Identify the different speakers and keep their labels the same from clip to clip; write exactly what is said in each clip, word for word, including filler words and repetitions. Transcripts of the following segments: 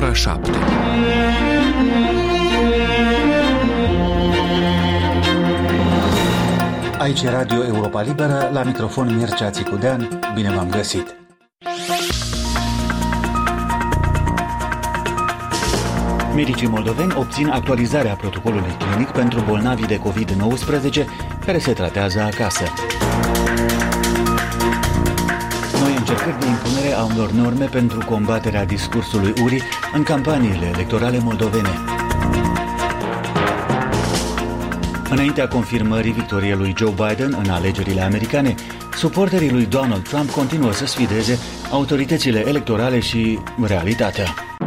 Speaker 1: ora șapte.
Speaker 2: Aici e Radio Europa Liberă, la microfon Mircea Țicudean. Bine v-am găsit! Medicii moldoveni obțin actualizarea protocolului clinic pentru bolnavii de covid nouăsprezece care se tratează acasă. Noi încercări de impunere a unor norme pentru combaterea discursului urii în campaniile electorale moldovene. Înaintea confirmării victoriei lui Joe Biden în alegerile americane, suporterii lui Donald Trump continuă să sfideze autoritățile electorale și realitatea.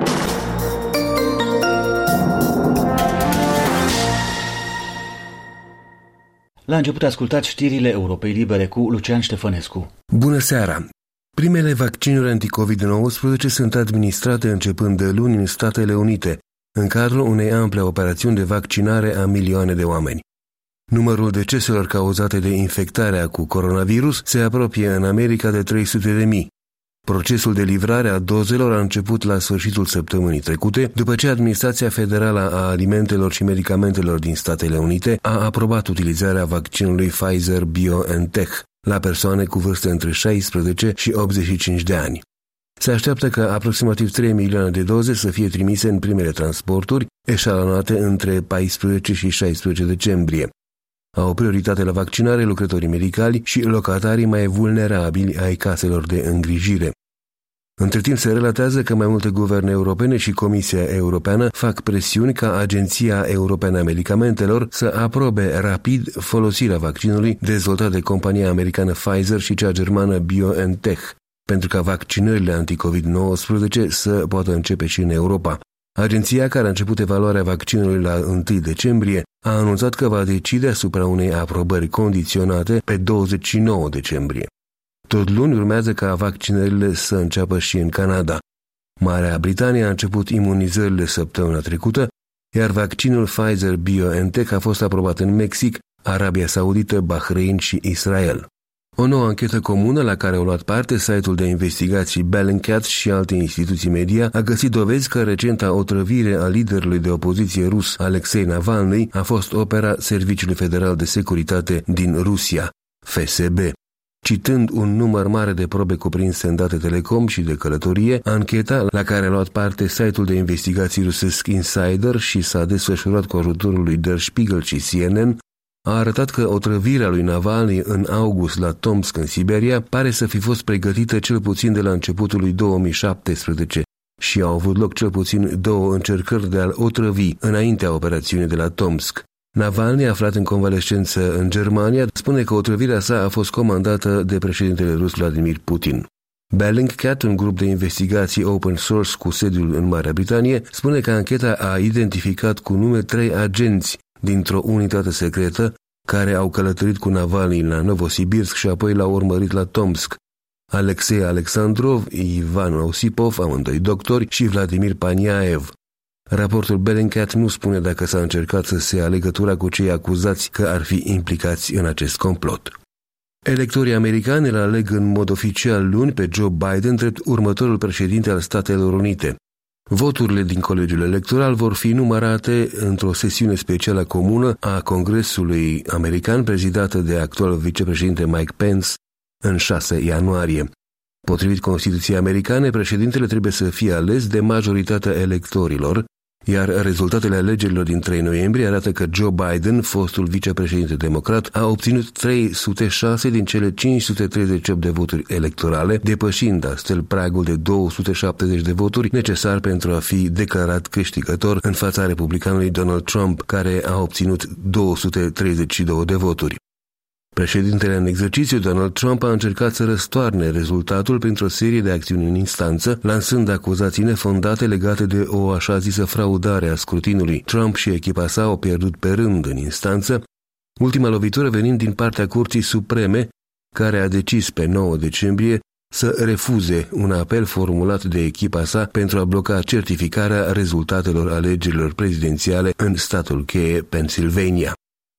Speaker 2: La început ascultați știrile Europei Libere cu Lucian Ștefănescu.
Speaker 3: Bună seara! Primele vaccinuri anticovid nouăsprezece sunt administrate începând de luni în Statele Unite, în cadrul unei ample operațiuni de vaccinare a milioane de oameni. Numărul deceselor cauzate de infectarea cu coronavirus se apropie în America de trei sute de mii. Procesul de livrare a dozelor a început la sfârșitul săptămânii trecute, după ce Administrația Federală a Alimentelor și Medicamentelor din Statele Unite a aprobat utilizarea vaccinului Pfizer-BioNTech la persoane cu vârste între șaisprezece și optzeci și cinci de ani. Se așteaptă ca aproximativ trei milioane de doze să fie trimise în primele transporturi, eșalonate între paisprezece și șaisprezece decembrie. Au prioritate la vaccinare lucrătorii medicali și locatarii mai vulnerabili ai caselor de îngrijire. Între timp se relatează că mai multe guverne europene și Comisia Europeană fac presiuni ca Agenția Europeană a Medicamentelor să aprobe rapid folosirea vaccinului dezvoltat de compania americană Pfizer și cea germană BioNTech, pentru ca vaccinările anticovid nouăsprezece să poată începe și în Europa. Agenția, care a început evaluarea vaccinului la întâi decembrie, a anunțat că va decide asupra unei aprobări condiționate pe douăzeci și nouă decembrie. Tot luni urmează ca vaccinările să înceapă și în Canada. Marea Britanie a început imunizările săptămâna trecută, iar vaccinul Pfizer-BioNTech a fost aprobat în Mexic, Arabia Saudită, Bahrain și Israel. O nouă anchetă comună la care au luat parte site-ul de investigații Bellingcat și alte instituții media a găsit dovezi că recenta otrăvire a liderului de opoziție rus Alexei Navalny a fost opera Serviciului Federal de Securitate din Rusia, F S B. Citând un număr mare de probe cuprinse în date telecom și de călătorie, ancheta la care a luat parte site-ul de investigații rusesc Insider și s-a desfășurat cu ajutorul lui Der Spiegel și C N N, a arătat că otrăvirea lui Navalny în august la Tomsk, în Siberia, pare să fi fost pregătită cel puțin de la începutul lui două mii șaptesprezece și au avut loc cel puțin două încercări de a-l otrăvi înaintea operațiunii de la Tomsk. Navalny, aflat în convalescență în Germania, spune că otrăvirea sa a fost comandată de președintele rus Vladimir Putin. Bellingcat, un grup de investigații open source cu sediul în Marea Britanie, spune că ancheta a identificat cu nume trei agenți dintr-o unitate secretă care au călătorit cu Navalny la Novosibirsk și apoi l-au urmărit la Tomsk: Alexei Alexandrov, Ivan Osipov, amândoi doctori, și Vladimir Paniaev. Raportul Bellingcat nu spune dacă s-a încercat să se ia legătura cu cei acuzați că ar fi implicați în acest complot. Electorii americani îl aleg în mod oficial luni pe Joe Biden drept următorul președinte al Statelor Unite. Voturile din colegiul electoral vor fi numărate într-o sesiune specială comună a Congresului American, prezidată de actualul vicepreședinte Mike Pence, în șase ianuarie. Potrivit Constituției americane, președintele trebuie să fie ales de majoritatea electorilor, iar rezultatele alegerilor din trei noiembrie arată că Joe Biden, fostul vicepreședinte democrat, a obținut trei sute șase din cele cinci sute treizeci și opt de voturi electorale, depășind astfel pragul de două sute șaptezeci de voturi necesar pentru a fi declarat câștigător în fața republicanului Donald Trump, care a obținut două sute treizeci și două de voturi. Președintele în exercițiu, Donald Trump, a încercat să răstoarne rezultatul printr-o serie de acțiuni în instanță, lansând acuzații nefondate legate de o așa zisă fraudare a scrutinului. Trump și echipa sa au pierdut pe rând în instanță, ultima lovitură venind din partea Curții Supreme, care a decis pe nouă decembrie să refuze un apel formulat de echipa sa pentru a bloca certificarea rezultatelor alegerilor prezidențiale în statul cheie Pennsylvania.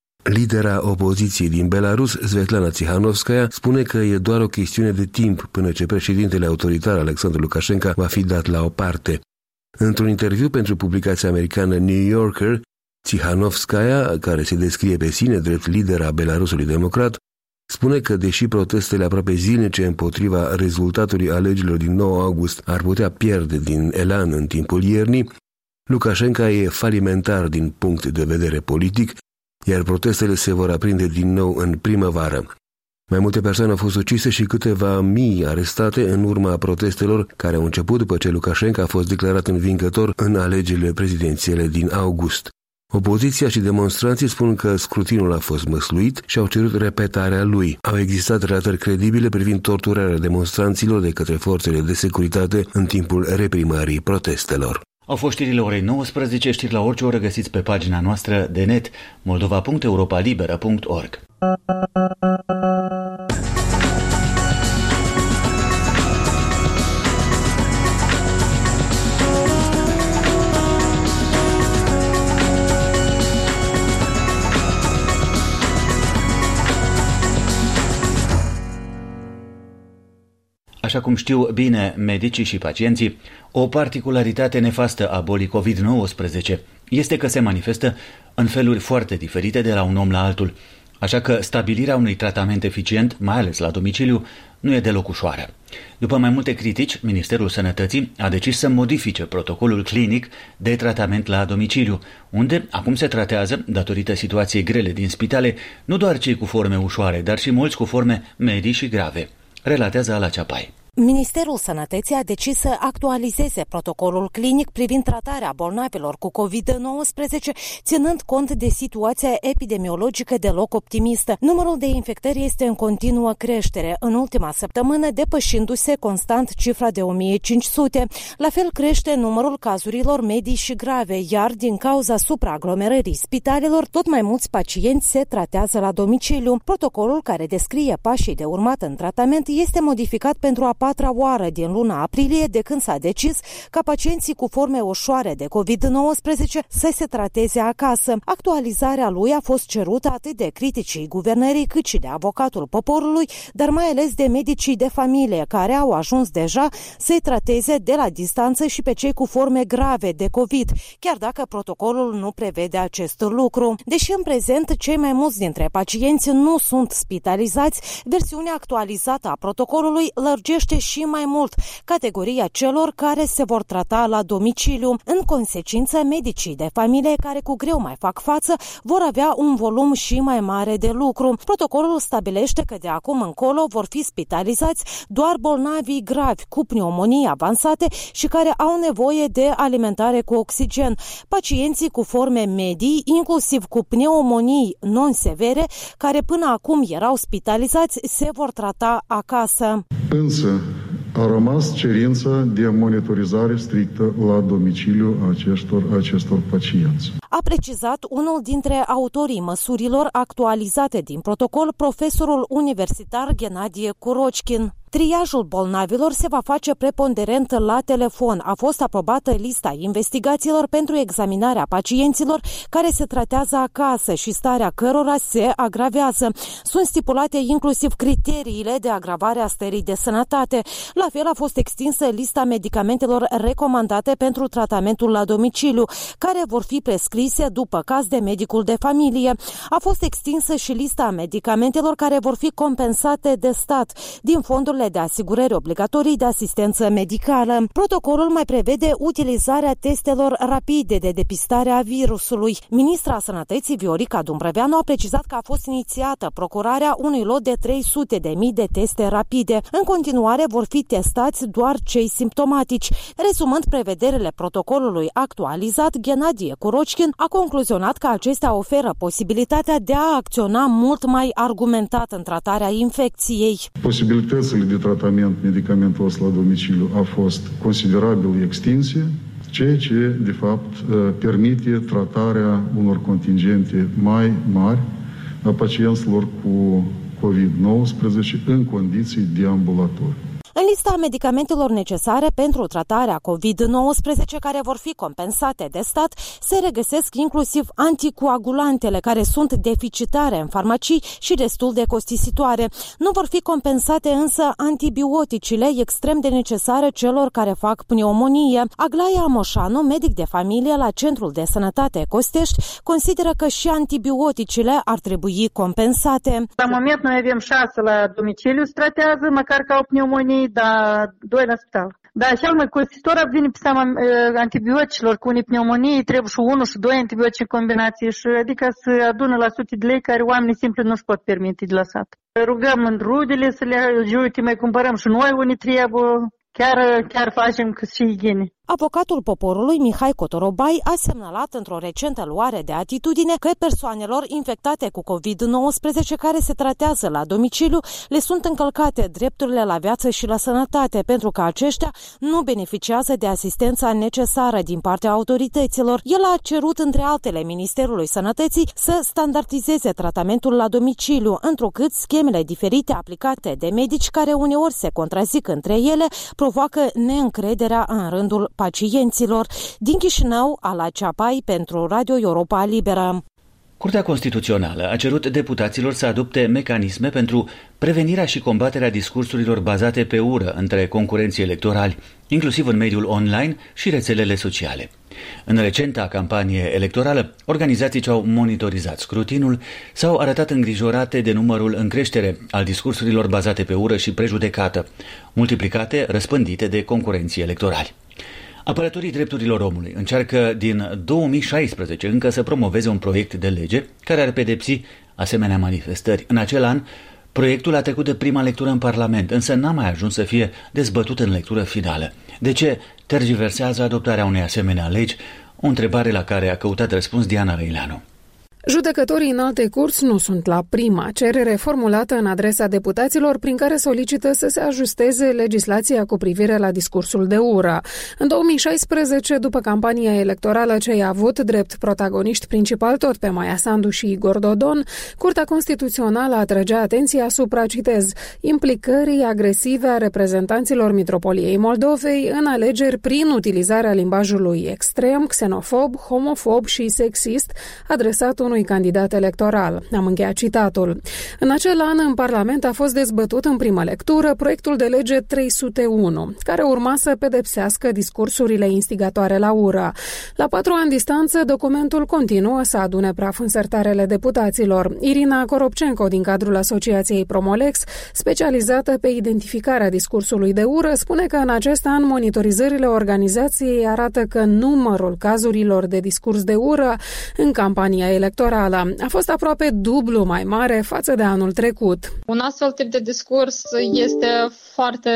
Speaker 3: Lidera opoziției din Belarus, Svetlana Tsihanovskaya, spune că e doar o chestiune de timp până ce președintele autoritar Alexandru Lukashenko va fi dat la o parte. Într-un interviu pentru publicația americană New Yorker, Tsihanovskaya, care se descrie pe sine drept lidera Belarusului democrat, spune că, deși protestele aproape zilnice împotriva rezultatului alegerilor din nouă august ar putea pierde din elan în timpul iernii, Lukashenko e falimentar din punct de vedere politic, iar protestele se vor aprinde din nou în primăvară. Mai multe persoane au fost ucise și câteva mii arestate în urma protestelor care au început după ce Lukashenko a fost declarat învingător în alegerile prezidențiale din august. Opoziția și demonstranții spun că scrutinul a fost măsluit și au cerut repetarea lui. Au existat relatări credibile privind torturarea demonstranților de către forțele de securitate în timpul reprimării protestelor.
Speaker 2: Au fost știrile orei nouăsprezece, știri la orice oră găsiți pe pagina noastră de net moldova punct europa liberă punct org. Așa cum știu bine medicii și pacienții, o particularitate nefastă a bolii covid nouăsprezece este că se manifestă în feluri foarte diferite de la un om la altul, așa că stabilirea unui tratament eficient, mai ales la domiciliu, nu e deloc ușoară. După mai multe critici, Ministerul Sănătății a decis să modifice protocolul clinic de tratament la domiciliu, unde acum se tratează, datorită situației grele din spitale, nu doar cei cu forme ușoare, dar și mulți cu forme medii și grave, relatează Ala Ceapai.
Speaker 1: Ministerul Sănătății a decis să actualizeze protocolul clinic privind tratarea bolnavilor cu covid nouăsprezece, ținând cont de situația epidemiologică deloc optimistă. Numărul de infectări este în continuă creștere, în ultima săptămână depășindu-se constant cifra de o mie cinci sute. La fel crește numărul cazurilor medii și grave, iar din cauza supraaglomerării spitalelor, tot mai mulți pacienți se tratează la domiciliu. Protocolul care descrie pașii de urmat în tratament este modificat pentru a patra oară din luna aprilie, de când s-a decis ca pacienții cu forme ușoare de covid nouăsprezece să se trateze acasă. Actualizarea lui a fost cerută atât de criticii guvernării cât și de avocatul poporului, dar mai ales de medicii de familie, care au ajuns deja să-i trateze de la distanță și pe cei cu forme grave de COVID, chiar dacă protocolul nu prevede acest lucru. Deși în prezent cei mai mulți dintre pacienți nu sunt spitalizați, versiunea actualizată a protocolului lărgește și mai mult categoria celor care se vor trata la domiciliu. În consecință, medicii de familie care cu greu mai fac față vor avea un volum și mai mare de lucru. Protocolul stabilește că de acum încolo vor fi spitalizați doar bolnavii gravi cu pneumonii avansate și care au nevoie de alimentare cu oxigen. Pacienții cu forme medii, inclusiv cu pneumonii non-severe, care până acum erau spitalizați, se vor trata acasă.
Speaker 4: Însă a rămas cerința de monitorizare strictă la domiciliu a acestor, acestor pacienți.
Speaker 1: A precizat unul dintre autorii măsurilor actualizate din protocol, profesorul universitar Ghenadie Kurotkin. Triajul bolnavilor se va face preponderent la telefon. A fost aprobată lista investigațiilor pentru examinarea pacienților care se tratează acasă și starea cărora se agravează. Sunt stipulate inclusiv criteriile de agravare a stării de sănătate. La fel a fost extinsă lista medicamentelor recomandate pentru tratamentul la domiciliu, care vor fi prescrise după caz de medicul de familie. A fost extinsă și lista medicamentelor care vor fi compensate de stat din fondurile de asigurări obligatorii de asistență medicală. Protocolul mai prevede utilizarea testelor rapide de depistare a virusului. Ministra Sănătății Viorica Dumbrăveanu a precizat că a fost inițiată procurarea unui lot de trei sute de mii de teste rapide. În continuare vor fi testați doar cei simptomatici. Rezumând prevederile protocolului actualizat, Ghenadie Kurotkin a concluzionat că acestea oferă posibilitatea de a acționa mult mai argumentat în tratarea infecției.
Speaker 4: Posibilitățile de tratament medicamentos la domiciliu a fost considerabil extinse, ceea ce, de fapt, permite tratarea unor contingente mai mari a pacienților cu covid nouăsprezece în condiții de ambulator.
Speaker 1: În În lista medicamentelor necesare pentru tratarea covid nouăsprezece care vor fi compensate de stat se regăsesc inclusiv anticoagulantele care sunt deficitare în farmacii și destul de costisitoare. Nu vor fi compensate însă antibioticile extrem de necesare celor care fac pneumonie. Aglaia Moșanu, medic de familie la Centrul de Sănătate Costești, consideră că și antibioticile ar trebui compensate.
Speaker 5: La moment noi avem șase la domiciliu, se tratează, măcar ca o pneumonie, dar doi la spital. Da, cel mai costisitor vine pe seama uh, antibioticilor, cu unii pneumonii trebuie și unul și doi antibiotici în combinație, și adică să adună la sute de lei care oamenii simplu nu-și pot permite de lăsat. Rugăm în rudele să le uite, mai cumpărăm și noi unii trebuie, chiar, chiar facem cât și igiene.
Speaker 1: Avocatul poporului Mihai Cotorobai a semnalat într-o recentă luare de atitudine că persoanelor infectate cu covid nouăsprezece care se tratează la domiciliu le sunt încălcate drepturile la viață și la sănătate, pentru că aceștia nu beneficiază de asistența necesară din partea autorităților. El a cerut, între altele, Ministerului Sănătății să standardizeze tratamentul la domiciliu, întrucât schemele diferite aplicate de medici, care uneori se contrazic între ele, provoacă neîncrederea în rândul pacienților. Din Chișinău, Ala Ceapai pentru Radio Europa Liberă.
Speaker 2: Curtea Constituțională a cerut deputaților să adopte mecanisme pentru prevenirea și combaterea discursurilor bazate pe ură între concurenții electorali, inclusiv în mediul online și rețelele sociale. În recenta campanie electorală, organizații ce au monitorizat scrutinul s-au arătat îngrijorate de numărul în creștere al discursurilor bazate pe ură și prejudecată, multiplicate, răspândite de concurenții electorali. Apărătorii drepturilor omului încearcă din două mii șaisprezece încă să promoveze un proiect de lege care ar pedepsi asemenea manifestări. În acel an, proiectul a trecut de prima lectură în Parlament, însă n-a mai ajuns să fie dezbătut în lectură finală. De ce tergiversează adoptarea unei asemenea legi? O întrebare la care a căutat răspuns Diana Răileanu.
Speaker 6: Judecătorii în alte curți nu sunt la prima cerere formulată în adresa deputaților prin care solicită să se ajusteze legislația cu privire la discursul de ură. În două mii șaisprezece, după campania electorală ce i-a avut drept protagoniști principal tot pe Maia Sandu și Igor Dodon, Curtea Constituțională atrăgea atenția asupra, citez, implicării agresive a reprezentanților Mitropoliei Moldovei în alegeri prin utilizarea limbajului extrem, xenofob, homofob și sexist adresat unui candidat electoral. Am încheiat citatul. În acel an, în Parlament a fost dezbătut în primă lectură proiectul de lege trei sute unu, care urma să pedepsească discursurile instigatoare la ură. La patru ani distanță, documentul continuă să adune praf în sertarele deputaților. Irina Coropcenco, din cadrul Asociației Promolex, specializată pe identificarea discursului de ură, spune că în acest an monitorizările organizației arată că numărul cazurilor de discurs de ură în campania electorală a fost aproape dublu mai mare față de anul trecut.
Speaker 7: Un astfel tip de discurs este foarte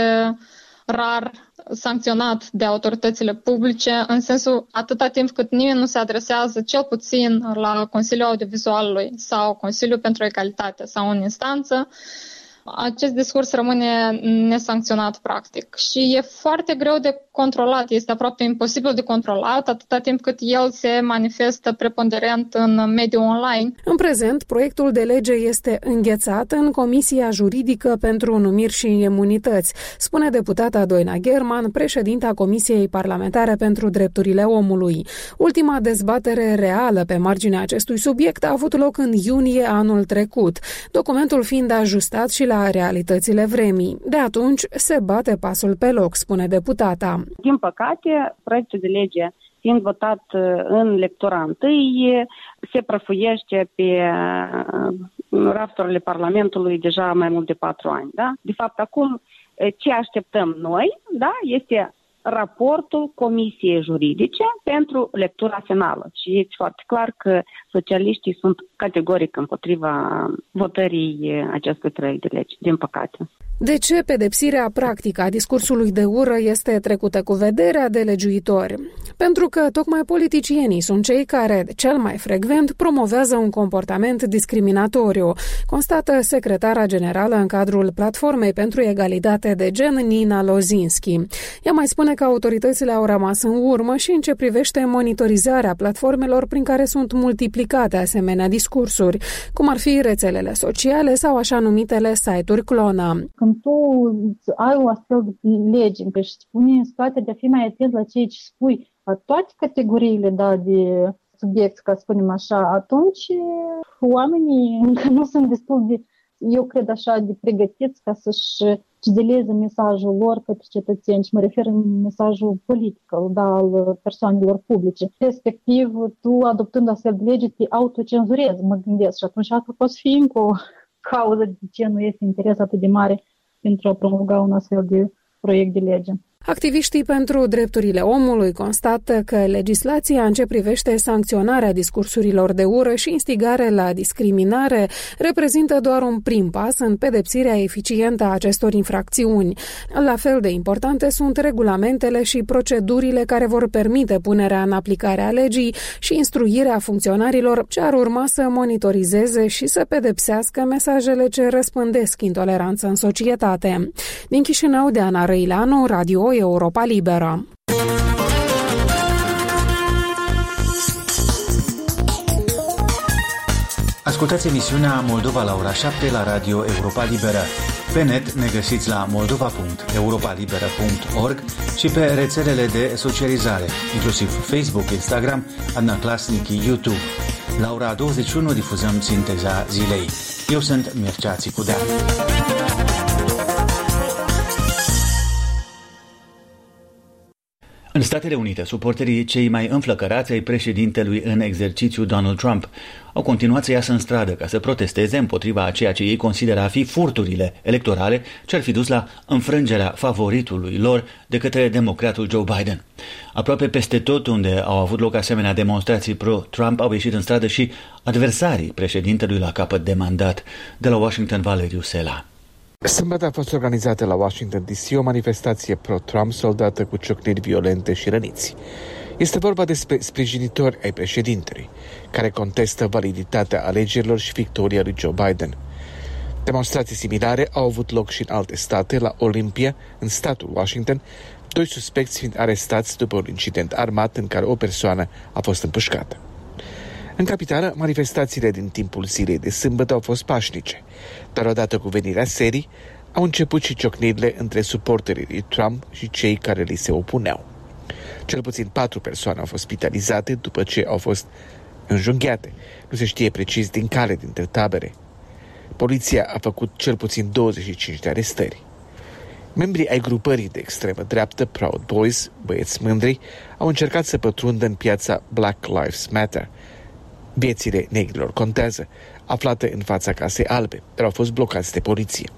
Speaker 7: rar sancționat de autoritățile publice, în sensul atâta timp cât nimeni nu se adresează cel puțin la Consiliul Audiovizualului sau Consiliul pentru Egalitate sau în instanță, acest discurs rămâne nesancționat practic și e foarte greu de controlat, este aproape imposibil de controlat atâta timp cât el se manifestă preponderent în mediul online.
Speaker 6: În prezent, proiectul de lege este înghețat în Comisia Juridică pentru Numiri și Imunități, spune deputata Doina German, președinta Comisiei Parlamentare pentru Drepturile Omului. Ultima dezbatere reală pe marginea acestui subiect a avut loc în iunie anul trecut, documentul fiind ajustat și la realitățile vremii. De atunci se bate pasul pe loc, spune deputata.
Speaker 8: Din păcate, proiectul de lege fiind votat în lectura întâi, se prăfuiește pe rafturile Parlamentului deja mai mult de patru ani. Da? De fapt, acum ce așteptăm noi, da, este raportul Comisiei Juridice pentru lectura finală. Și este foarte clar că socialiștii sunt categoric împotriva votării acestui proiect de lege, din păcate.
Speaker 6: De ce pedepsirea practică a discursului de ură este trecută cu vederea de legiuitori? Pentru că tocmai politicienii sunt cei care, cel mai frecvent, promovează un comportament discriminatoriu, constată secretara generală în cadrul Platformei pentru Egalitate de Gen, Nina Lozinski. Ea mai spune că autoritățile au rămas în urmă și în ce privește monitorizarea platformelor prin care sunt multiplicate asemenea discursuri, cum ar fi rețelele sociale sau așa numitele site-uri clonă.
Speaker 9: când tu ai o astfel de lege în care își pune în situația de a fi mai atent la ceea ce spui, la toate categoriile da, de subiect, ca să spunem așa, atunci oamenii încă nu sunt destul de, eu cred așa, de pregătiți ca să-și cizeleze mesajul lor către cetățeni și mă refer în mesajul politic, da, al persoanelor publice. Respectiv, tu adoptând astfel de lege, te autocenzurezi, mă gândesc, și atunci asta poate fi încă o cauză de ce nu este interes atât de mare pentru a promulga un astfel de proiect de lege.
Speaker 6: Activiștii pentru drepturile omului constată că legislația în ce privește sancționarea discursurilor de ură și instigare la discriminare reprezintă doar un prim pas în pedepsirea eficientă a acestor infracțiuni. La fel de importante sunt regulamentele și procedurile care vor permite punerea în aplicare a legii și instruirea funcționarilor ce ar urma să monitorizeze și să pedepsească mesajele ce răspândesc intoleranță în societate. Din Chișinău, Deana Răileanu, Radio Europa Liberă.
Speaker 2: Ascultați emisiunea Moldova la ora șapte la Radio Europa Liberă. Pe net ne găsiți la moldova punct europa liberă punct org și pe rețelele de socializare, inclusiv Facebook, Instagram, Adnaclasnici, YouTube. La ora douăzeci și unu difuzăm sinteza zilei. Eu sunt Mircea Țicudea. În Statele Unite, suporterii cei mai înflăcărați ai președintelui în exercițiu Donald Trump au continuat să iasă în stradă ca să protesteze împotriva a ceea ce ei consideră a fi furturile electorale ce ar fi dus la înfrângerea favoritului lor de către democratul Joe Biden. Aproape peste tot unde au avut loc asemenea demonstrații pro-Trump au ieșit în stradă și adversarii președintelui la capăt de mandat. De la Washington, Valeriu Sela.
Speaker 10: Sâmbătă a fost organizată la Washington D C o manifestație pro-Trump soldată cu ciocniri violente și răniți. Este vorba despre sprijinitori ai președintelui, care contestă validitatea alegerilor și victoria lui Joe Biden. Demonstrații similare au avut loc și în alte state, la Olympia, în statul Washington, doi suspecți fiind arestați după un incident armat în care o persoană a fost împușcată. În capitală, manifestațiile din timpul zilei de sâmbătă au fost pașnice, dar odată cu venirea serii, au început și ciocnirile între suporterii lui Trump și cei care li se opuneau. Cel puțin patru persoane au fost spitalizate după ce au fost înjunghiate. Nu se știe precis din care dintre tabere. Poliția a făcut cel puțin douăzeci și cinci de arestări. Membrii ai grupării de extremă dreaptă Proud Boys, băieți mândri, au încercat să pătrundă în piața Black Lives Matter. Viețile negrilor contează, aflate în fața Casei Albe, dar au fost blocați de poliție.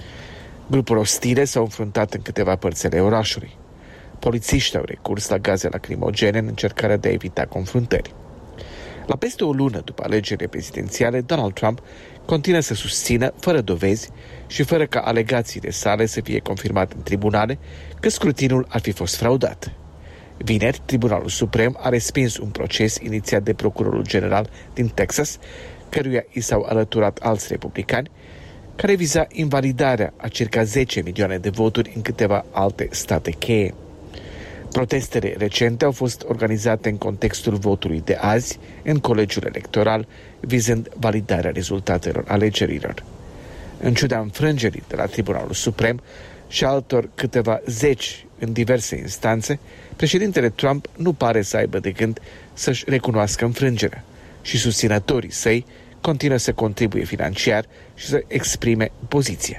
Speaker 10: Grupuri ostile s-au înfruntat în câteva părți ale orașului. Polițiștii au recurs la gaze lacrimogene în încercarea de a evita confruntări. La peste o lună după alegerile prezidențiale, Donald Trump continuă să susțină, fără dovezi și fără ca alegațiile sale să fie confirmate în tribunale, că scrutinul ar fi fost fraudat. Vineri, Tribunalul Suprem a respins un proces inițiat de procurorul general din Texas, căruia i s-au alăturat alți republicani, care viza invalidarea a circa zece milioane de voturi în câteva alte state cheie. Protestele recente au fost organizate în contextul votului de azi în colegiul electoral, vizând validarea rezultatelor alegerilor. În ciuda înfrângerii de la Tribunalul Suprem și altor câteva zeci în diverse instanțe, președintele Trump nu pare să aibă de gând să-și recunoască înfrângerea și susținătorii săi continuă să contribuie financiar și să exprime poziția.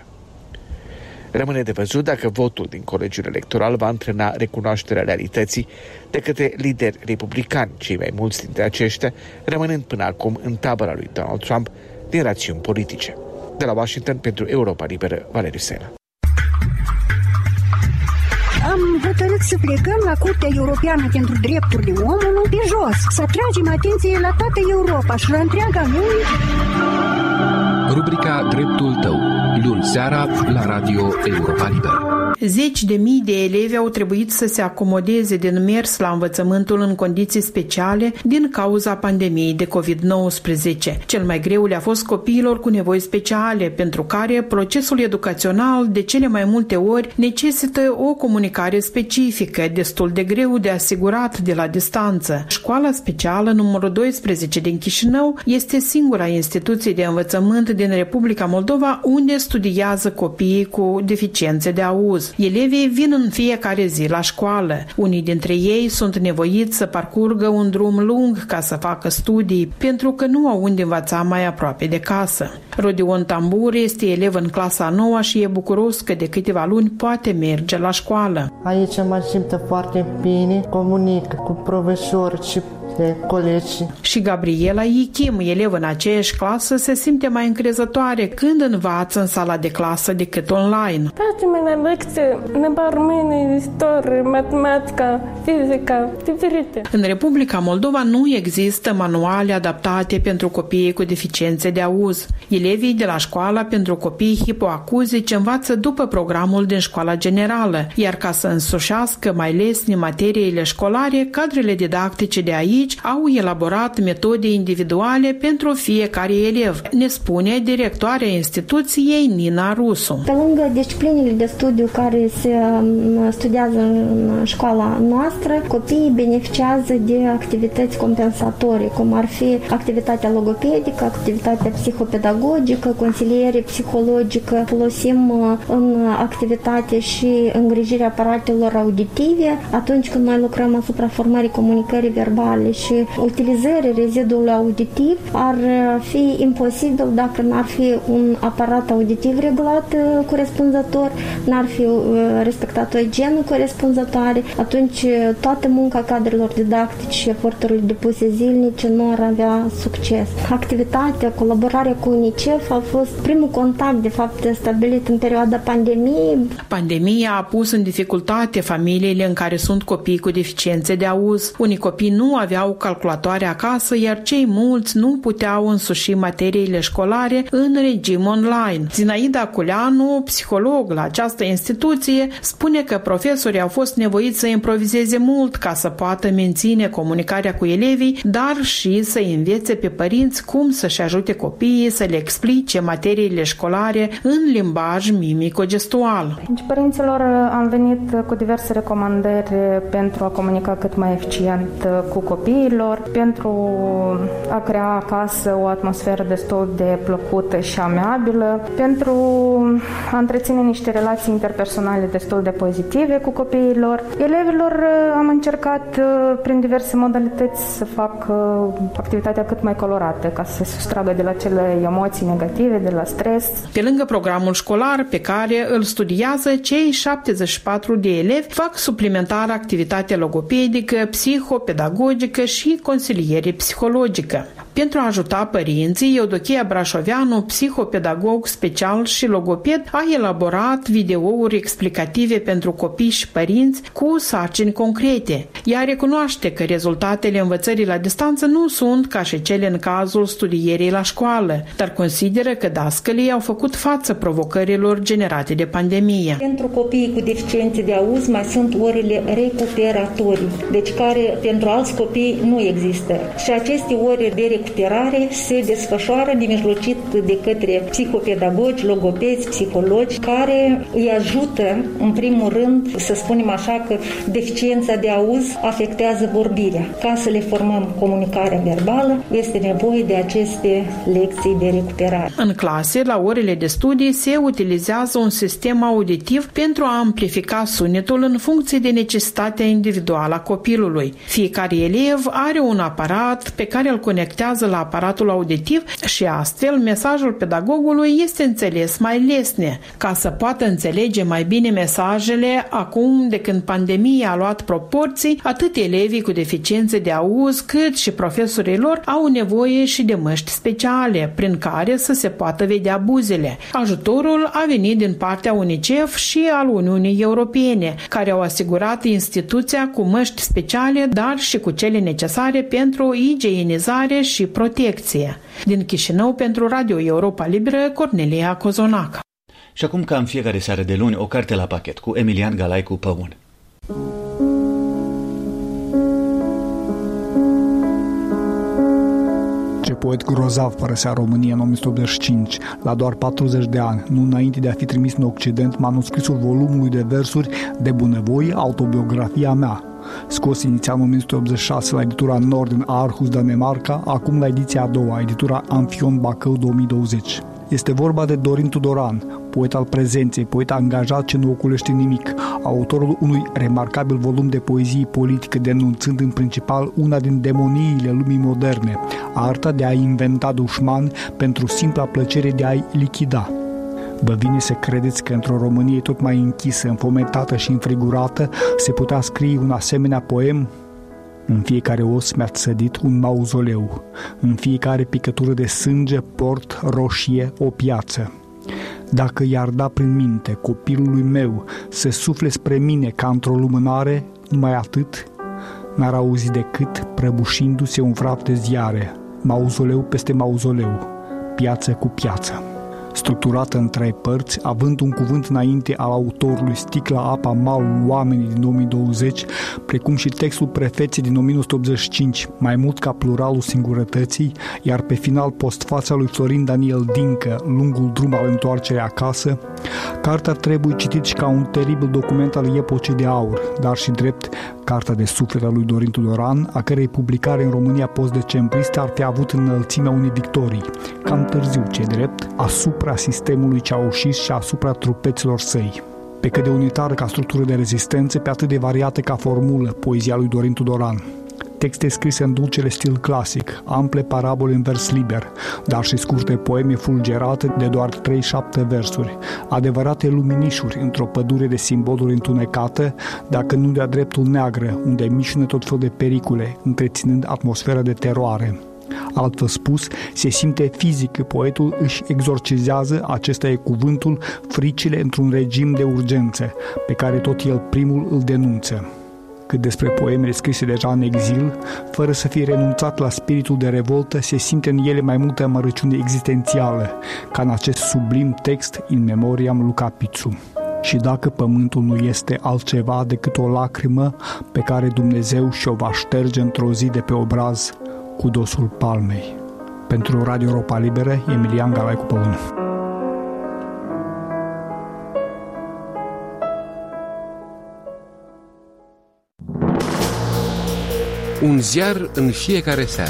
Speaker 10: Rămâne de văzut dacă votul din colegiul electoral va antrena recunoașterea realității de către lideri republicani, cei mai mulți dintre aceștia rămânând până acum în tabăra lui Donald Trump din rațiuni politice. De la Washington, pentru Europa Liberă, Valeriu Sela.
Speaker 11: Am hotărât să plecăm la Curtea Europeană pentru Drepturile Omului pe jos, să atragem atenție la toată Europa și la întreaga lume.
Speaker 12: Rubrica Dreptul tău, luni seara la Radio Europa Liberă.
Speaker 13: Zeci de mii de elevi au trebuit să se acomodeze din mers la învățământul în condiții speciale din cauza pandemiei de covid nouăsprezece. Cel mai greu le-a fost copiilor cu nevoi speciale, pentru care procesul educațional de cele mai multe ori necesită o comunicare specifică, destul de greu de asigurat de la distanță. Școala specială numărul doisprezece din Chișinău este singura instituție de învățământ din Republica Moldova unde studiază copiii cu deficiențe de auz. Elevii vin în fiecare zi la școală. Unii dintre ei sunt nevoiți să parcurgă un drum lung ca să facă studii, pentru că nu au unde învăța mai aproape de casă. Rodion Tambur este elev în clasa a noua și e bucuros că de câteva luni poate merge la școală.
Speaker 14: Aici mă simt foarte bine, comunic cu profesori și colegi.
Speaker 13: Și Gabriela Ichim, elev în aceeași clasă, se simte mai încrezătoare când învață în sala de clasă decât online.
Speaker 15: Primele lecții ne parmine istorie, matematica, fizica, diferite.
Speaker 13: În Republica Moldova nu există manuale adaptate pentru copiii cu deficiențe de auz. Elevii de la școala pentru copii hipoacuzici învață după programul din școala generală, iar ca să însușească mai lesne materiile școlare, cadrele didactice de aici au elaborat metode individuale pentru fiecare elev, ne spune directoarea instituției Nina Rusu.
Speaker 16: Pe lângă disciplinele de studiu care se studiază în școala noastră, copiii beneficiază de activități compensatorii, cum ar fi activitatea logopedică, activitatea psihopedagogică, consiliere psihologică. Folosim în activitate și îngrijirea aparatelor auditive atunci când noi lucrăm asupra formării comunicării verbale și utilizarea reziduului auditiv ar fi imposibil dacă n-ar fi un aparat auditiv regulat corespunzător, n-ar fi respectat o igienă corespunzătoare, atunci toată munca cadrelor didactice și eforturile depuse zilnice nu ar avea succes. Activitatea, colaborarea cu UNICEF a fost primul contact, de fapt, stabilit în perioada pandemiei.
Speaker 13: Pandemia a pus în dificultate familiile în care sunt copii cu deficiențe de auz. Unii copii nu aveau calculatoare acasă, iar cei mulți nu puteau însuși materiile școlare în regim online. Zinaida Culeanu, psiholog la această instituție, spune că profesorii au fost nevoiți să improvizeze mult ca să poată menține comunicarea cu elevii, dar și să învețe pe părinți cum să-și ajute copiii să le explice materiile școlare în limbaj mimico-gestual.
Speaker 17: Deci, părinților am venit cu diverse recomandări pentru a comunica cât mai eficient cu copiilor, pentru a crea acasă o atmosferă destul de plăcută și amiabilă, pentru a întreține niște relații interpersonale destul de pozitive cu copiilor. Elevilor am încercat prin diverse modalități să fac activitatea cât mai colorată, ca să se sustragă de la cele emoții negative, de la stres.
Speaker 13: Pe lângă programul școlar pe care îl studiază, cei șaptezeci și patru de elevi fac suplimentar activitate logopedică, psihopedagogică și consiliere psihologică. Pentru a ajuta părinții, Eudochia Brașoveanu, psihopedagog special și logoped, a elaborat videouri explicative pentru copii și părinți cu sarcini concrete. Ea recunoaște că rezultatele învățării la distanță nu sunt ca și cele în cazul studierii la școală, dar consideră că dascălii au făcut față provocărilor generate de pandemie.
Speaker 18: Pentru copiii cu deficiențe de auz mai sunt orele recuperatorii, deci care pentru alți copii nu există. Și aceste ore de recuperare se desfășoară nemijlocit de către psihopedagogi, logopezi, psihologi, care îi ajută, în primul rând, să spunem așa, că deficiența de auz afectează vorbirea. Ca să le formăm comunicarea verbală, este nevoie de aceste lecții de recuperare.
Speaker 13: În clase, la orele de studii, se utilizează un sistem auditiv pentru a amplifica sunetul în funcție de necesitatea individuală a copilului. Fiecare elev are un aparat pe care îl conectează la aparatul auditiv și astfel mesajul pedagogului este înțeles mai lesne. Ca să poată înțelege mai bine mesajele, acum de când pandemia a luat proporții, atât elevii cu deficiențe de auz cât și profesorii lor au nevoie și de măști speciale, prin care să se poată vedea buzele. Ajutorul a venit din partea UNICEF și al Uniunii Europene, care au asigurat instituția cu măști speciale, dar și cu cele necesare pentru igienizare și protecție. Din Chișinău, pentru Radio Europa Liberă, Cornelia Cozonac.
Speaker 2: Și acum, ca în fiecare seară de luni, o carte la pachet cu Emilian Galaicu Păun.
Speaker 19: Ce poet grozav părăsea România în o mie nouă sute optzeci și cinci, la doar patruzeci de ani, nu înainte de a fi trimis în Occident manuscrisul volumului de versuri De bunăvoie, autobiografia mea, scos inițial în o mie nouă sute optzeci și șase la editura Nord în Aarhus, Danemarca, acum la ediția a doua, editura Amfion Bacău două mii douăzeci. Este vorba de Dorin Tudoran, poet al prezenței, poet angajat ce nu oculește nimic, autorul unui remarcabil volum de poezie politică, denunțând în principal una din demoniile lumii moderne, arta de a inventa dușmani pentru simpla plăcere de a-i lichida. Vă vine să credeți că într-o Românie tot mai închisă, înfometată și înfrigurată se putea scrie un asemenea poem? În fiecare os mi-a sădit un mauzoleu, în fiecare picătură de sânge port roșie o piață. Dacă i-ar da prin minte copilului meu să sufle spre mine ca într-o lumânare, numai atât, n-ar auzi decât prăbușindu-se un frap de ziare, mauzoleu peste mauzoleu, piață cu piață. Structurată în trei părți, având un cuvânt înainte al autorului, Sticla, apa, malul, oamenii din două mii douăzeci, precum și textul prefeței din o mie nouă sute optzeci și cinci, mai mult ca pluralul singurătății, iar pe final postfața lui Florin Daniel Dincă, Lungul drum al întoarcerii acasă, cartea trebuie citit și ca un teribil document al epocii de aur, dar și drept cartea de suflet a lui Dorin Tudoran, a cărei publicare în România post-decembristă ar fi avut înălțimea unei victorii, cam târziu, ce drept, asupra sistemului Ceaușist și asupra trupeților săi. Pe cât de unitară ca structură de rezistență, pe atât de variată ca formulă, poezia lui Dorin Tudoran. Texte scrise în dulcele stil clasic, ample parabole în vers liber, dar și scurte poeme fulgerate de doar trei șapte versuri, adevărate luminișuri într-o pădure de simboluri întunecată, dacă nu de-a dreptul neagră, unde mișună tot fel de pericole, întreținând atmosfera de teroare. Altfel spus, se simte fizic că poetul își exorcizează, acesta e cuvântul, fricile într-un regim de urgență, pe care tot el primul îl denunță. Cât despre poemele scrise deja în exil, fără să fie renunțat la spiritul de revoltă, se simte în ele mai multă amărăciune existențială, ca în acest sublim text In Memoriam Luca Pițu. Și dacă pământul nu este altceva decât o lacrimă pe care Dumnezeu și-o va șterge într-o zi de pe obraz cu dosul palmei. Pentru Radio Europa Liberă, Emilian Galaicu Păun.
Speaker 12: Un ziar în fiecare seară.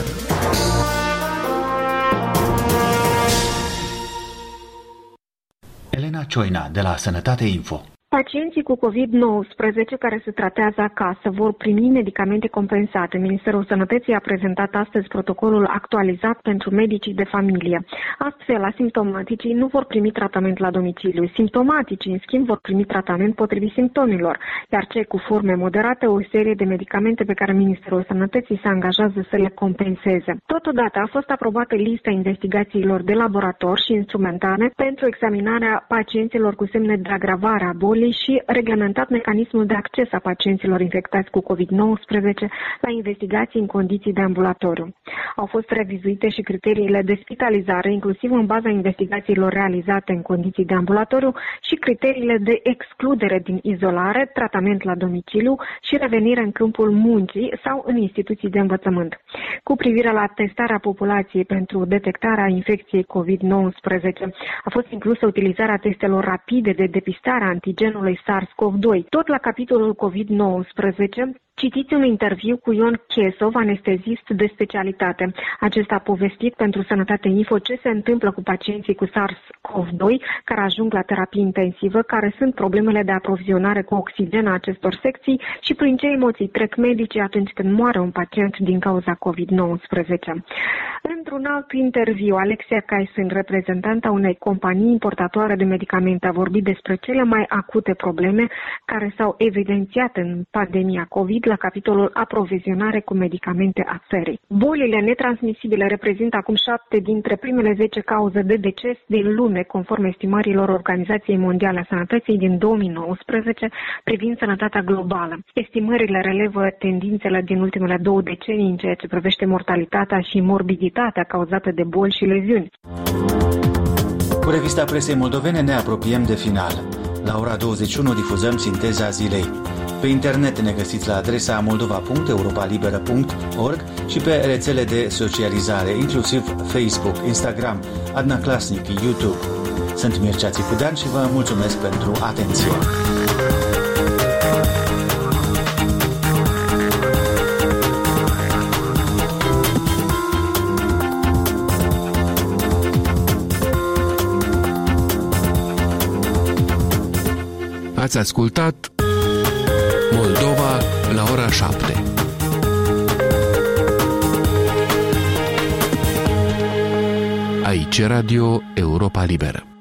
Speaker 2: Elena Cioina, de la Sănătate Info.
Speaker 20: Pacienții cu covid nouăsprezece care se tratează acasă vor primi medicamente compensate. Ministerul Sănătății a prezentat astăzi protocolul actualizat pentru medicii de familie. Astfel, asimptomaticii nu vor primi tratament la domiciliu. Simptomaticii, în schimb, vor primi tratament potrivit simptomilor, iar cei cu forme moderate o serie de medicamente pe care Ministerul Sănătății se angajează să le compenseze. Totodată a fost aprobată lista investigațiilor de laborator și instrumentare pentru examinarea pacienților cu semne de agravare a bolii și reglementat mecanismul de acces a pacienților infectați cu covid nouăsprezece la investigații în condiții de ambulatoriu. Au fost revizuite și criteriile de spitalizare, inclusiv în baza investigațiilor realizate în condiții de ambulatoriu și criteriile de excludere din izolare, tratament la domiciliu și revenire în câmpul muncii sau în instituții de învățământ. Cu privire la testarea populației pentru detectarea infecției covid nouăsprezece, a fost inclusă utilizarea testelor rapide de depistare a antigenului SARS-CoV doi. Tot la capitolul covid nouăsprezece, citiți un interviu cu Ion Chesov, anestezist de specialitate. Acesta a povestit pentru Sănătate Info ce se întâmplă cu pacienții cu SARS-CoV doi care ajung la terapie intensivă, care sunt problemele de aprovizionare cu oxigen a acestor secții și prin ce emoții trec medicii atunci când moare un pacient din cauza covid nouăsprezece. Într-un alt interviu, Alexia Caisen, reprezentanta unei companii importatoare de medicamente, a vorbit despre cele mai acute probleme care s-au evidențiat în pandemia COVID la capitolul aprovizionare cu medicamente a țării. Bolile netransmisibile reprezintă acum șapte dintre primele zece cauze de deces din lume, conform estimărilor Organizației Mondiale a Sănătății din două mii nouăsprezece privind sănătatea globală. Estimările relevă tendințele din ultimele două decenii în ceea ce privește mortalitatea și morbiditatea cauzată de boli și leziuni.
Speaker 2: Cu revista presei moldovene ne apropiem de final. La ora douăzeci și unu difuzăm sinteza zilei. Pe internet ne găsiți la adresa moldova punct europa liberă punct org și pe rețele de socializare, inclusiv Facebook, Instagram, Adna Klasnic, YouTube. Sunt Mircea Țicudean și vă mulțumesc pentru atenție.
Speaker 12: Ați ascultat Moldova la ora șapte. Aici Radio Europa Liberă.